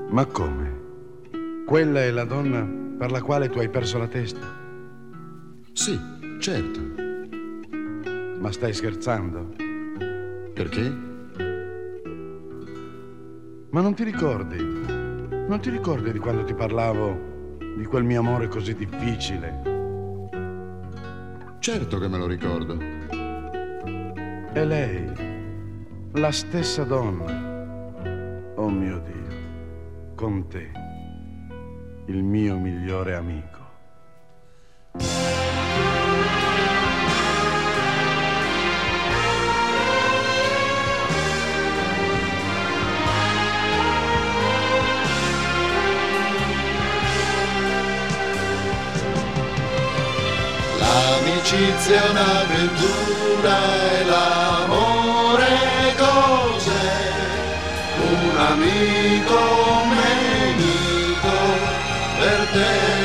Ma come? Quella è la donna per la quale tu hai perso la testa? Sì, certo. Ma stai scherzando? Perché? Ma non ti ricordi? Non ti ricordi di quando ti parlavo di quel mio amore così difficile? Certo che me lo ricordo. E lei, la stessa donna. Oh mio Dio, con te, il mio migliore amico. L'amicizia è un'avventura e l'amore cos'è? Un amico, un nemico per te.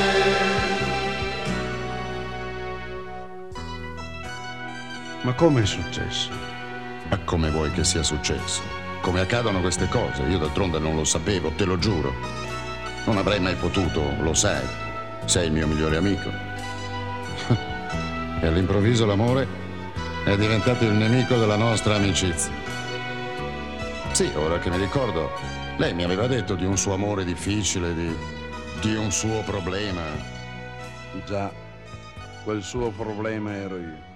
Ma come è successo? Ma come vuoi che sia successo? Come accadono queste cose? Io d'altronde non lo sapevo, te lo giuro. Non avrei mai potuto, lo sai. Sei il mio migliore amico. E all'improvviso l'amore è diventato il nemico della nostra amicizia. Sì, ora che mi ricordo, lei mi aveva detto di un suo amore difficile, di un suo problema. Già, quel suo problema ero io.